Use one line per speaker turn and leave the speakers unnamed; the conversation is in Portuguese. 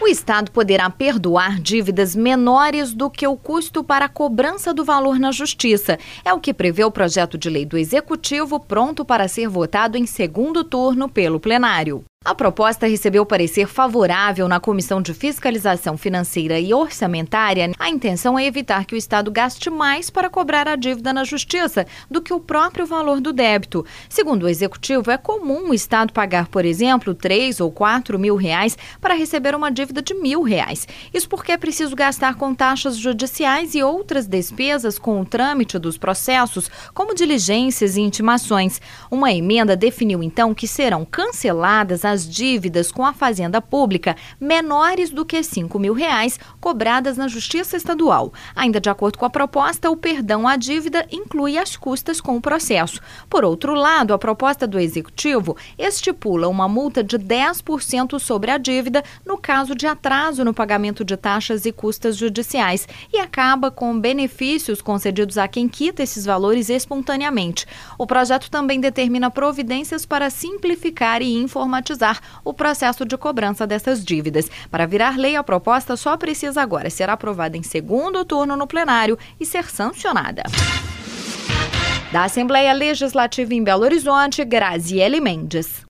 O Estado poderá perdoar dívidas menores do que o custo para a cobrança do valor na Justiça. É o que prevê o projeto de lei do Executivo, pronto para ser votado em segundo turno pelo plenário. A proposta recebeu parecer favorável na Comissão de Fiscalização Financeira e Orçamentária. A intenção é evitar que o Estado gaste mais para cobrar a dívida na Justiça do que o próprio valor do débito. Segundo o Executivo, é comum o Estado pagar, por exemplo, 3 ou 4 mil reais para receber uma dívida de R$1.000. Isso porque é preciso gastar com taxas judiciais e outras despesas com o trâmite dos processos, como diligências e intimações. Uma emenda definiu, então, que serão canceladas as dívidas com a Fazenda Pública menores do que R$5.000 cobradas na Justiça Estadual. Ainda de acordo com a proposta, o perdão à dívida inclui as custas com o processo. Por outro lado, a proposta do Executivo estipula uma multa de 10% sobre a dívida no caso de atraso no pagamento de taxas e custas judiciais e acaba com benefícios concedidos a quem quita esses valores espontaneamente. O projeto também determina providências para simplificar e informatizar o processo de cobrança dessas dívidas. Para virar lei, a proposta só precisa agora ser aprovada em segundo turno no plenário e ser sancionada. Da Assembleia Legislativa em Belo Horizonte, Graziele Mendes.